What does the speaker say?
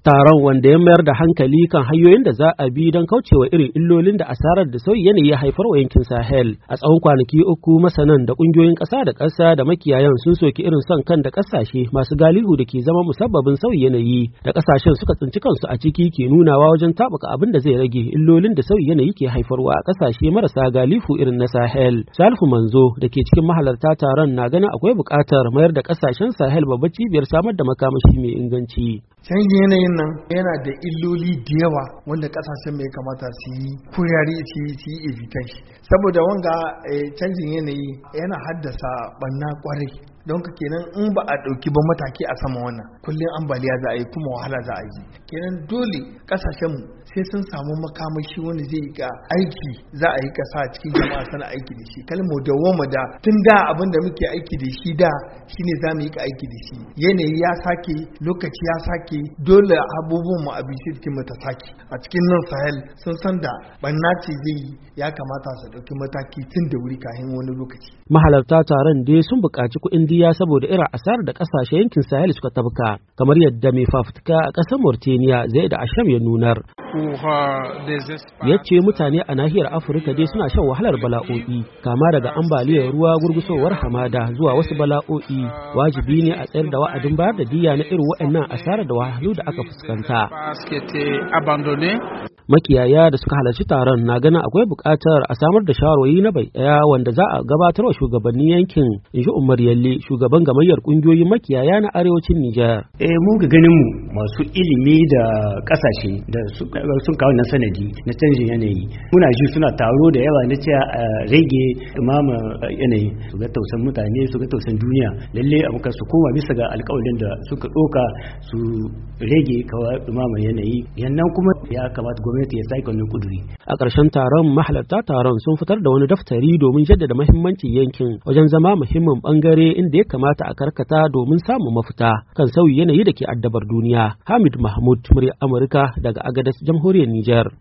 Taron wanda ya mayar da hankali kan hanyoyin da za a bi don kaucewa irin illolin da asarar da sauyi yanayi ya haifar wa yankin Sahel. A tsawon kwanaki uku masanan da ƙungiyoyin ƙasa da ƙasa da makiyayan sun soki irin son kan da ƙasashe masu galihu da ke zama musabbabin sauyi yanayi da ƙasashen suka tsinci kansu a ciki ke nunawa wajen taɓuka abin da zai rage illolin da sauyi yanayi ke haifarwa a ƙasashe marasa galihu irin na Sahel. Salihu Manzo da ke cikin mahalarta taron na ganin akwai buƙatar mayar da ƙasashen Sahel babbar cibiyar samar da makamashi mai inganci. Canjin yanayin nan yana da illoli da yawa wanda kasashen mai kamata su yi kuriyari su yi evitan shi, saboda wanga canjin yanayi yana haddasa banna kwarai, don ka kenan in ba a ɗauki ba mataki a sama wannan kullum ambaliya za a yi kuma wahala za a yi, kenan dole kasashen mu sai sun samu makamashi wanda zai yi ga aiki za a yi kasa cikin jama'a sana aiki da shi, kalmo da woma da tun da abin da muke aiki da shi da shine za mu yi aiki da shi, yanayi ya sake lokaci ya sake dole abubuwan mu abinci cikin mata sake a cikin nan Sahel sun san da banna ce zai yi ya kamata su ɗauki mataki tun da wuri kafin wani lokaci. Mahalarta taron dai sun buƙaci kuɗin diya saboda irin asarar da ƙasashen yankin Sahel suka tabka, kamar yadda mai fafutuka a ƙasar Mauritania Zaid Asham ya nunar. Ya ce mutane a nahiyar Afirka dai suna shan wahalar bala'o'i, kama daga ambaliyar ruwa, gurgusowar hamada zuwa wasu bala'o'i. Wajibi ne a tsayar da wa'adin bayar da diya na irin waɗannan asarar da wahalhalu da aka fuskanta. Makiyaya da suka halarci taron na ganin akwai buƙatar a samar da shawarwari na bai ɗaya wanda za a gabatar wa shugabannin yankin, in ji Umar Yalle, shugaban gamayyar ƙungiyoyin makiyaya na arewacin Nijar. Mu ga ganin mu masu ilimi da ƙasashe da sun kawo na sanadi na canjin yanayi, muna ji suna taro da yawa na cewa a rage ɗumama yanayi, su ga tausan mutane, su ga tausan duniya, lalle a muka su koma bisa ga alƙawarin da suka ɗauka su rage kawai ɗumama yanayi, yannan kuma ya kamata gwamnati ya sake wannan kuduri. A ƙarshen taron mahalarta taron sun fitar da wani daftari domin jaddada muhimmancin yankin wajen zama muhimmin bangare inda ya kamata a karkata domin samun mafita kan sauyi yanayi da ke addabar duniya. Hamid Mahmud, murya Amurka daga Agadez, Jamhuriyar Nijar.